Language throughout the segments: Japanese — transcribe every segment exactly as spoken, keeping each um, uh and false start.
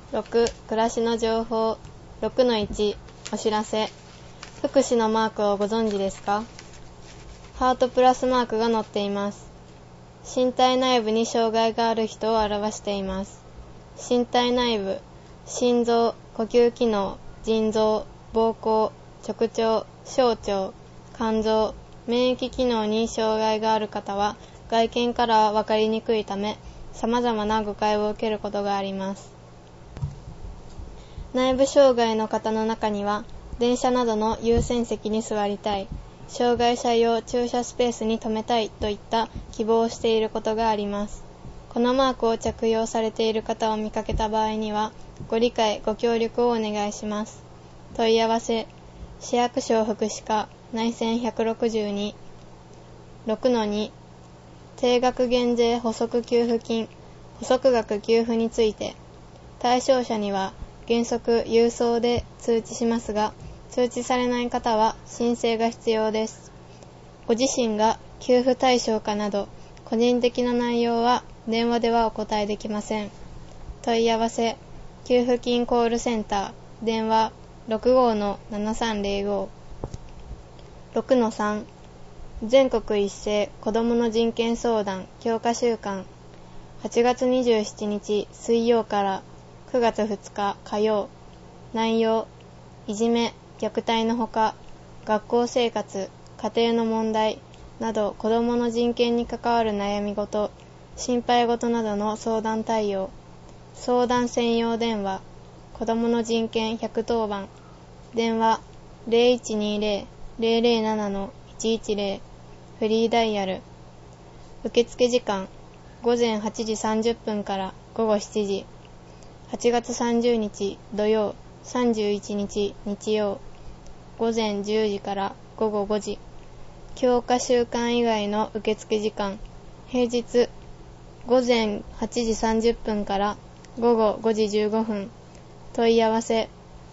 ろく、暮らしの情報。ろくのいち、お知らせ。福祉のマークをご存知ですか？ハートプラスマークが載っています。身体内部に障害がある人を表しています。身体内部、心臓、呼吸機能、腎臓、膀胱、直腸、小腸、肝臓、免疫機能に障害がある方は外見からは分かりにくいため、様々な誤解を受けることがあります。内部障害の方の中には、電車などの優先席に座りたい、障害者用駐車スペースに停めたいといった希望をしていることがあります。このマークを着用されている方を見かけた場合には、ご理解ご協力をお願いします。問い合わせ、市役所福祉課内線ひゃくろくじゅうに。ろくのに、定額減税補足給付金、補足額給付について、対象者には原則郵送で通知しますが、通知されない方は申請が必要です。ご自身が給付対象かなど、個人的な内容は電話ではお答えできません。問い合わせ、給付金コールセンター、電話 ろくごーのななさんぜろご。ろくのさん、全国一斉子どもの人権相談強化週間、はちがつにじゅうしちにち水曜からくがつふつか火曜。内容、いじめ、虐待のほか、学校生活、家庭の問題など子どもの人権に関わる悩み事、心配事などの相談対応。相談専用電話、子どもの人権ひゃくとおばん、電話 ゼロいちにゼロ ゼロゼロななのいちいちゼロ、フリーダイヤル。受付時間、ごぜんはちじさんじゅっぷんからごごしちじ。はちがつさんじゅうにち土曜、さんじゅういちにち日曜、ごぜんじゅうじからごごごじ。強化週間以外の受付時間、平日ごぜんはちじさんじゅっぷんからごごごじじゅうごふん。問い合わせ、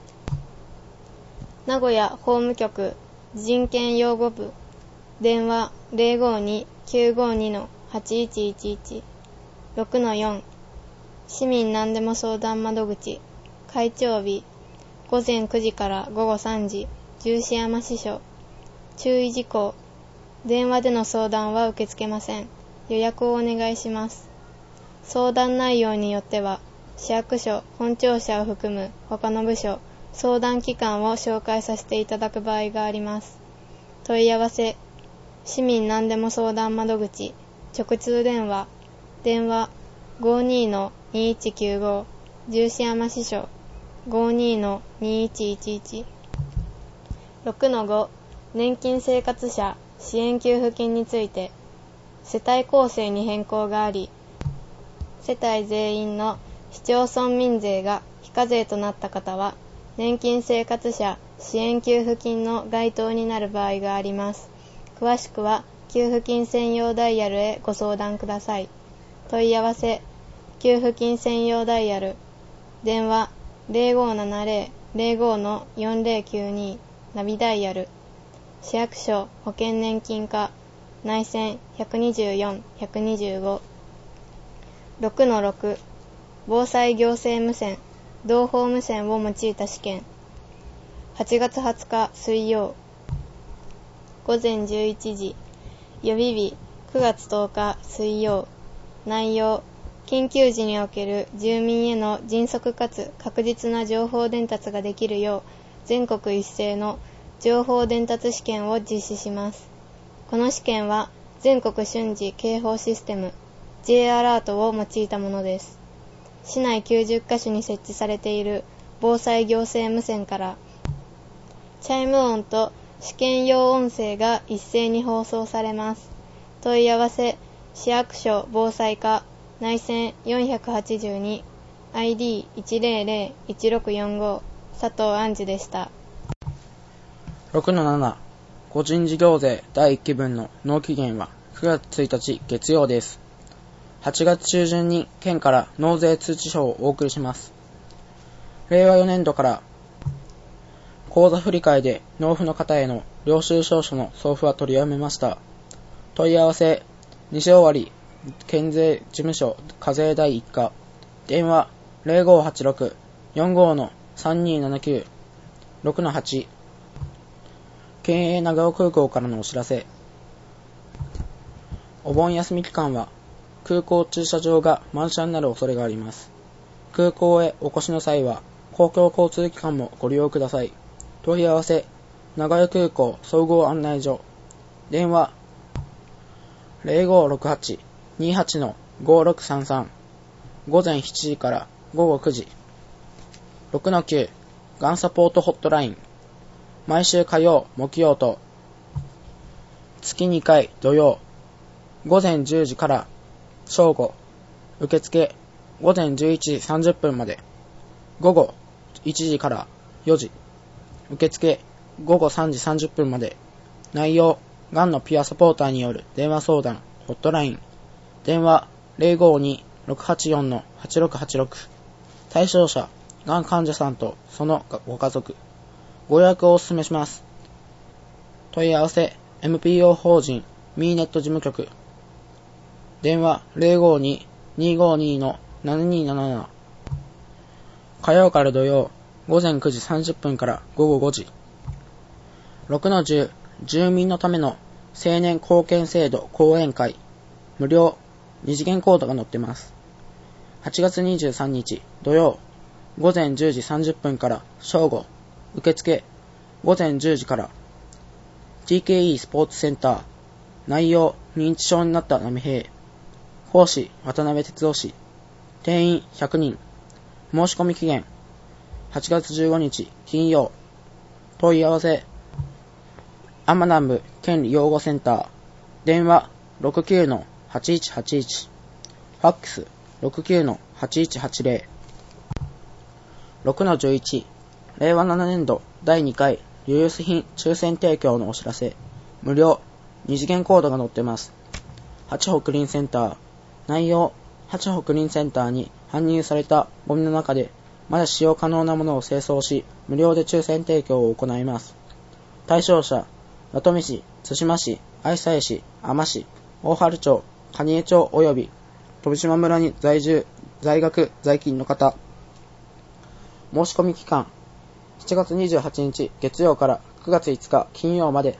名古屋法務局人権擁護部、電話 ゼロごに きゅうごに はちいちいちいち。ろくのよん、市民なんでも相談窓口、会長日、ごぜんくじからごごさんじ、十四山支所。注意事項、電話での相談は受け付けません。予約をお願いします。相談内容によっては、市役所、本庁舎を含む他の部署、相談機関を紹介させていただく場合があります。問い合わせ、市民なんでも相談窓口、直通電話、電話 ごーにーのにいちきゅうご、十四山支所 ごーにーのにいちいちいち。ろくのご、年金生活者支援給付金について、世帯構成に変更があり、世帯全員の市町村民税が非課税となった方は、年金生活者支援給付金の該当になる場合があります。詳しくは、給付金専用ダイヤルへご相談ください。問い合わせ、給付金専用ダイヤル、電話 ゼロごななゼロ ゼロごのよんゼロきゅうに、ナビダイヤル。市役所保険年金課内線ひゃくにじゅうよん、ひゃくにじゅうご。ろくのろく、防災行政無線、同胞無線を用いた試験。はちがつはつか水曜、ごぜんじゅういちじ。予備日くがつとおか水曜。内容、緊急時における住民への迅速かつ確実な情報伝達ができるよう、全国一斉の情報伝達試験を実施します。この試験は全国瞬時警報システム J アラートを用いたものです。市内きゅうじゅっかしょに設置されている防災行政無線からチャイム音と試験用音声が一斉に放送されます。問い合わせ、市役所防災課内線よんひゃくはちじゅうに アイディーいちゼロゼロいちろくよんご 佐藤杏樹でした。 ろくのなな、個人事業税だいいっきぶんの納期限はくがつついたち月曜です。はちがつ中旬に県から納税通知書をお送りします。れいわよねんどから口座振替で納付の方への領収証書の送付は取りやめました。問い合わせ、西尾割県税事務所課税第一課、電話ゼロごはちろく よんご さんにーななきゅう ろくのはち。県営長尾空港からのお知らせ。お盆休み期間は空港駐車場が満車になる恐れがあります。空港へお越しの際は公共交通機関もご利用ください。問い合わせ、長与空港総合案内所。電話、ゼロごろくはち にはち ごろくさんさん。午前しちじから午後くじ。ろくのきゅう、がんサポートホットライン。毎週火曜、木曜と、月にかい土曜、午前じゅうじから正午。受付、午前じゅういちじさんじゅっぷんまで。午後いちじからよじ。受付、午後さんじさんじゅっぷんまで。内容、がんのピュアサポーターによる電話相談、ホットライン。電話、ゼロごに ろくはちよん はちろくはちろく。対象者、がん患者さんとそのご家族。ご予約をお勧めします。問い合わせ、エムピーオー 法人、ミーネット事務局。電話、ゼロごに にーごに ななにーななな。火曜から土曜、午前くじさんじゅっぷんから午後ごじ。ろくのじゅう、住民のための青年貢献制度講演会。無料、二次元コードが載ってます。はちがつにじゅうさんにち土曜、午前じゅうじさんじゅっぷんから正午。受付、午前じゅうじから。ティーケーイー スポーツセンター。内容、認知症になった波平。講師、渡辺哲夫氏。定員ひゃくにん。申し込み期限、はちがつじゅうごにち金曜。問い合わせ、安間南部県利養護センター。電話、ろくきゅう はちいちはちいち。ファックス、ろくきゅう はちいちはちゼロ。ろくのじゅういち、れいわななねんどだいにかいリユース品抽選提供のお知らせ。無料、二次元コードが載ってます。八歩クリーンセンター。内容、八歩クリーンセンターに搬入されたゴミの中でまだ使用可能なものを清掃し、無料で抽選提供を行います。対象者、名富市、津島市、愛西市、海士市、大原町、蟹江町及び飛島村に在住、在学、在勤の方。申し込み期間、しちがつにじゅうはちにち月曜からくがついつか金曜まで。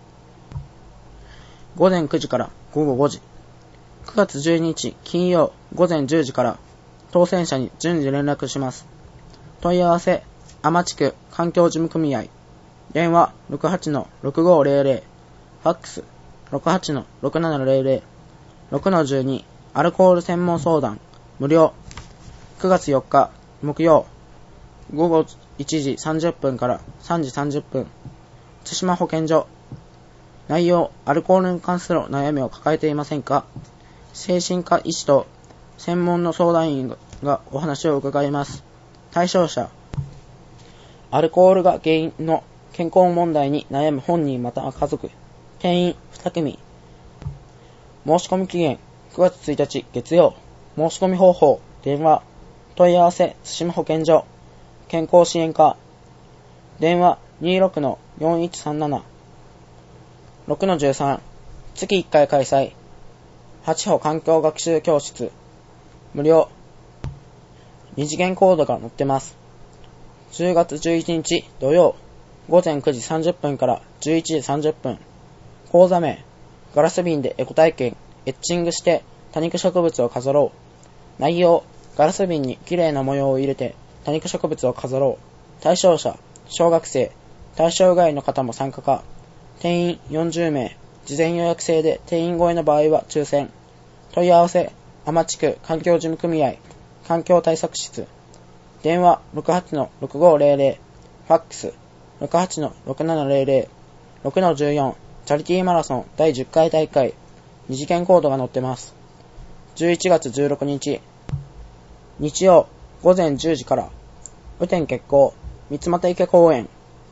午前くじから午後ごじ。くがつじゅうににち金曜午前じゅうじから当選者に順次連絡します。問い合わせ、海士地区環境事務組合。電話 ろくはち ろくごゼロゼロ。ファックス ろくはち ろくななゼロゼロ。ろくのじゅうに、アルコール専門相談。無料。くがつよっか木曜午後いちじさんじゅっぷんからさんじさんじゅっぷん。津島保健所。内容、アルコールに関する悩みを抱えていませんか？精神科医師と専門の相談員がお話を伺います。対象者、アルコールが原因の健康問題に悩む本人または家族。定員にくみ。申し込み期限くがつついたち月曜。申し込み方法、電話、問い合わせ、津島保健所健康支援課。電話 にろく よんいちさんなな。ろくのじゅうさん、月いっかい開催。八歩環境学習教室。無料。二次元コードが載ってます。じゅうがつじゅういちにち土曜、午前くじさんじゅっぷんからじゅういちじさんじゅっぷん。講座名、ガラス瓶でエコ体験、エッチングして多肉植物を飾ろう。内容、ガラス瓶に綺麗な模様を入れて多肉植物を飾ろう。対象者、小学生、対象外の方も参加か。定員よんじゅうめい。事前予約制で定員超えの場合は抽選。問い合わせ、海士地区環境事務組合、環境対策室。電話 ろくはち ろくごゼロゼロ。ファックス ろくはち ろくななゼロゼロ。ろくのじゅうよん、チャリティーマラソンだいじゅっかい大会。二次元コードが載ってます。じゅういちがつじゅうろくにち、日曜、午前じゅうじから、雨天決行、三俣池公園。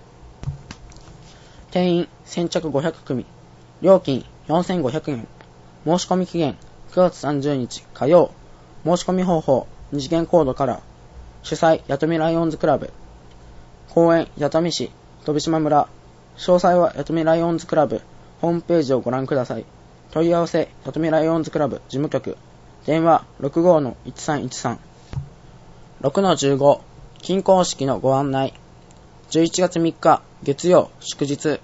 定員先着ごひゃくくみ。料金よんせんごひゃくえん。申し込み期限くがつさんじゅうにち火曜。申し込み方法、二次元コードから。主催、弥富ライオンズクラブ。公園、弥富市、飛島村。詳細は弥富ライオンズクラブ、ホームページをご覧ください。問い合わせ、弥富ライオンズクラブ、事務局。電話 ろくごのいちさんいちさん。 ろくのじゅうご、金婚式のご案内。じゅういちがつみっか、月曜、祝日。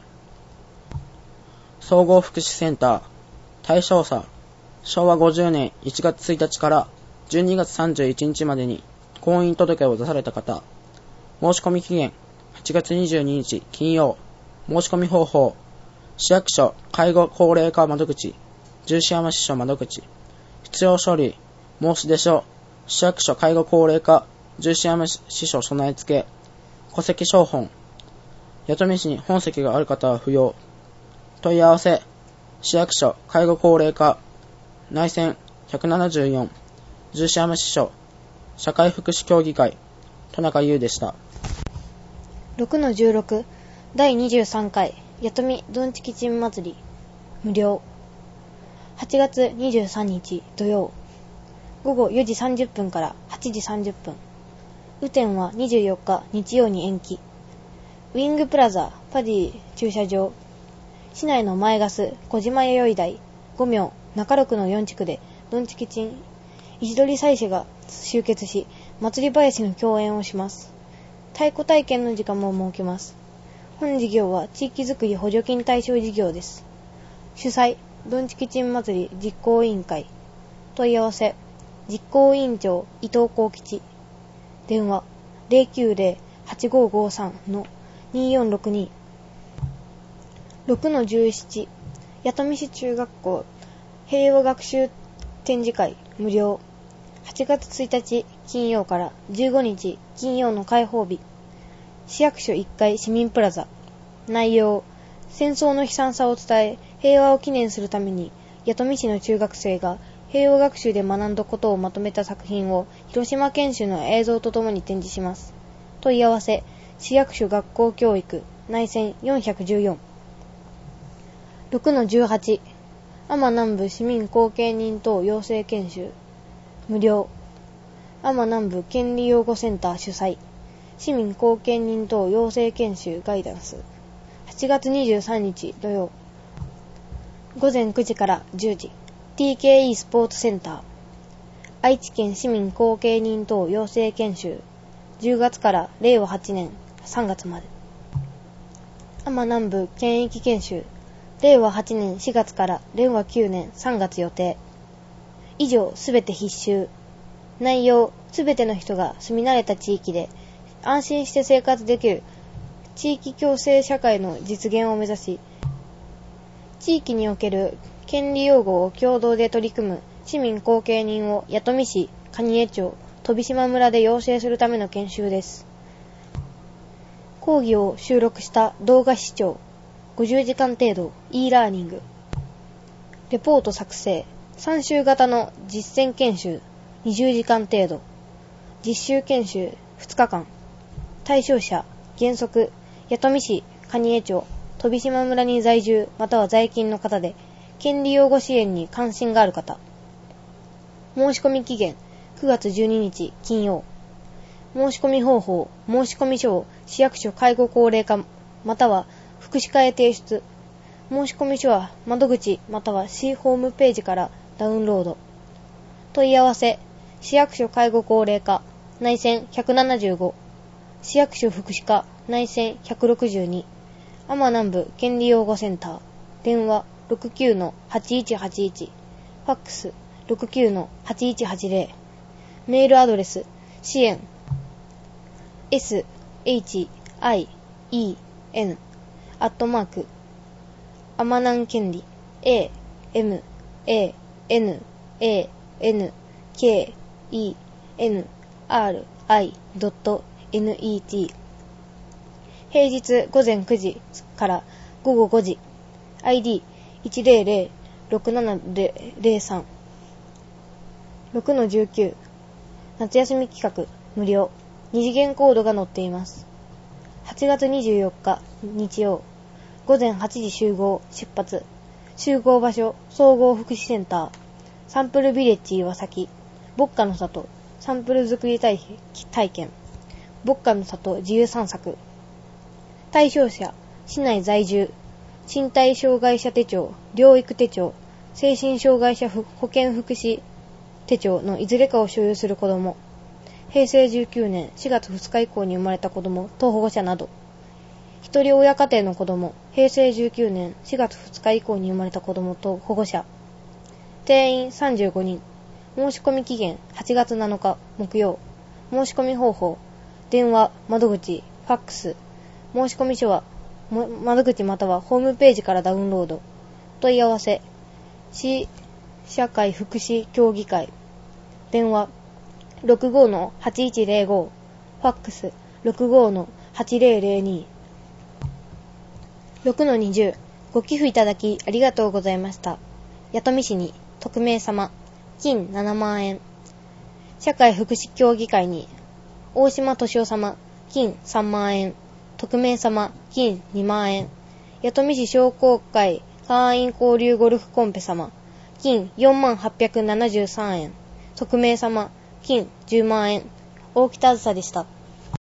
総合福祉センター、対象者、しょうわごじゅうねんいちがつついたちからじゅうにがつさんじゅういちにちまでに婚姻届を出された方、申し込み期限、はちがつにじゅうににち金曜。申し込み方法、市役所介護高齢化窓口、十四山支所窓口。必要書類、申し出書、市役所介護高齢化十四山支所備え付け、戸籍抄本。弥富市に本籍がある方は不要。問い合わせ、市役所介護高齢化内線ひゃくななじゅうよん、十四山支所社会福祉協議会、田中優でした。 ろくのじゅうろく、だいにじゅうさんかい弥富どんちきちん祭り無料。はちがつにじゅうさんにち土曜、ごごよじさんじゅっぷんからはちじさんじゅっぷん。雨天はにじゅうよっか日曜に延期。ウィングプラザパディ駐車場。市内の前ガス小島弥生台ご名中六のよん地区でどんちきちん石取り祭祀が集結し、祭り囃子の共演をします。太鼓体験の時間も設けます。本事業は地域づくり補助金対象事業です。主催どんちきちん祭り実行委員会。問い合わせ実行委員長伊藤幸吉。電話 ゼロきゅうゼロ はちごごさん によんろくに。ろくのじゅうなな、弥富市中学校平和学習展示会無料。はちがつついたち金曜からじゅうごにち金曜の開放日。市役所いっかい市民プラザ。内容、戦争の悲惨さを伝え平和を記念するために弥富市の中学生が平和学習で学んだことをまとめた作品を広島県主の映像とともに展示します。問い合わせ市役所学校教育内線よんひゃくじゅうよん。ろくのじゅうはち、安間南部市民後見人等養成研修無料。安間南部権利擁護センター主催市民後見人等養成研修ガイダンス。はちがつにじゅうさんにち土曜、ごぜんくじからじゅうじ ティーケーイー スポーツセンター。愛知県市民後見人等養成研修じゅうがつかられいわはちねんさんがつまで。安間南部県域研修れいわはちねんしがつかられいわきゅうねんさんがつ予定。以上すべて必修。内容、すべての人が住み慣れた地域で安心して生活できる地域共生社会の実現を目指し、地域における権利擁護を共同で取り組む市民後見人を弥富市、蟹江町、飛島村で養成するための研修です。講義を収録した動画視聴ごじゅうじかん程度 e ラーニング。レポート作成さん週型の実践研修にじゅうじかん程度。実習研修ふつかかん。対象者原則弥富市、蟹江町、飛島村に在住または在勤の方で権利擁護支援に関心がある方。申し込み期限くがつじゅうににち金曜。申し込み方法、申し込み書を市役所介護高齢化または福祉課へ提出。申し込み書は窓口または市ホームページからダウンロード。問い合わせ市役所介護高齢課内線ひゃくななじゅうご、市役所福祉課内線ひゃくろくじゅうに、安間南部権利擁護センター。電話 ろくきゅうのはちいちはちいち、ファックス ろくきゅうのはちいちはちゼロ。メールアドレス支援 エスエイチアイイーエヌ アットマークアマナン権利 エーエムエーエヌエーエヌケーイーエヌアールアイドットネット。 平日午前くじから午後ごじ。 アイディーいちゼロゼロろくななゼロさん。 ろくのじゅうきゅう、夏休み企画無料。二次元コードが載っています。はちがつにじゅうよっか日曜、ごぜんはちじ集合出発。集合場所総合福祉センター。サンプルビレッジ岩崎。牧歌の里サンプル作り体験。牧歌の里自由散策。対象者市内在住、身体障害者手帳、療育手帳、精神障害者保健福祉手帳のいずれかを所有する子ども。 へいせいじゅうきゅうねんしがつふつか以降に生まれた子供等保護者など。一人親家庭の子供、へいせいじゅうきゅうねんしがつふつか以降に生まれた子供と保護者。定員さんじゅうごにん。申し込み期限はちがつなのか木曜。申し込み方法。電話、窓口、ファックス。申し込み書は窓口またはホームページからダウンロード。問い合わせ。市社会福祉協議会。電話 ろくごのはちいちぜろご。ファックス ろくごのはちぜろぜろに。ろくのにじゅう。ご寄付いただきありがとうございました。弥富市に匿名様金ななまんえん。社会福祉協議会に大島敏夫様金さんまんえん。匿名様金にまんえん。弥富市商工会会員交流ゴルフコンペ様金よんまんはっぴゃくななじゅうさんえん。匿名様金じゅうまんえん。大北あずさでした。